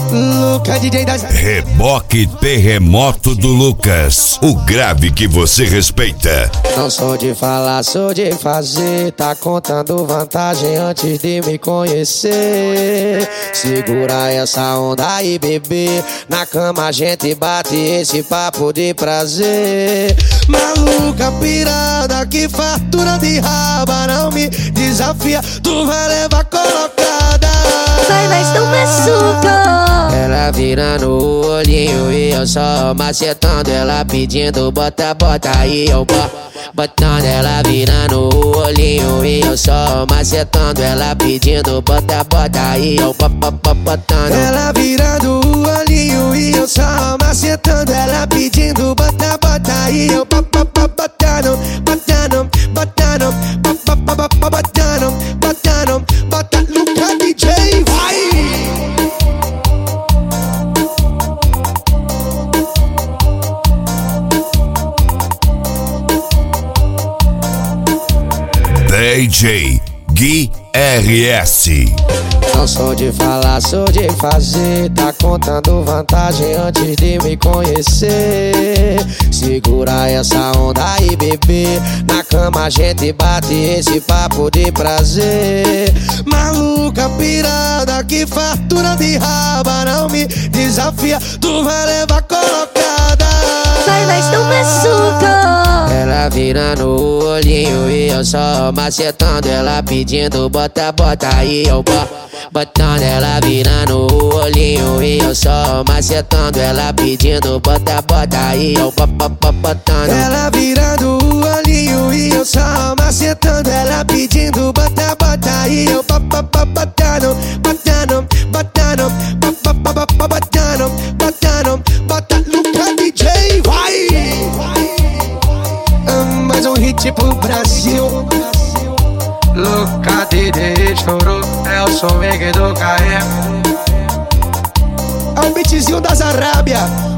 Lucas, DJ das... Reboque Terremoto do Lucas, o grave que você respeita. Não sou de falar, sou de fazer. Tá contando vantagem antes de me conhecer. Segura essa onda aí, bebê. Na cama a gente bate esse papo de prazer. Maluca pirada, que fartura de raba. Não me desafia, tu vai levar colocada. Vai toma açúcar. Ela virando o olhinho e eu só macetando. Ela pedindo bota, bota aí eu botando. Ela virando o olhinho e eu só macetando. Ela pedindo bota, bota aí eu botando. Ela virando o olhinho e eu só macetando. Ela pedindo bota, bota aí eu botando. Botando, botando, botando, botando, bota Lucas DJ, vai! DJ Gui RS. Não sou de falar, sou de fazer. Tá contando vantagem antes de me conhecer. Segura essa onda aí, bebê. Na cama a gente bate esse papo de prazer. Maluca pirada, que fartura de raba. Não me desafia, tu vai levar colocada. Vai toma açúcar. Ela virando o olhinho e eu só macetando. Ela pedindo bota, bota aí eu botando. Ela virando o olhinho e eu só macetando. Ela pedindo bota, bota aí eu botando. Ela virando o olhinho e eu só macetando. Ela pedindo bota, bota aí eu botando. Botando, botando, botando, botando, bota Lucas DJ, vai! Mais um hit pro Brasil. Lucas DJ chorou, é o som do KM. É o beatzinho das Arábia.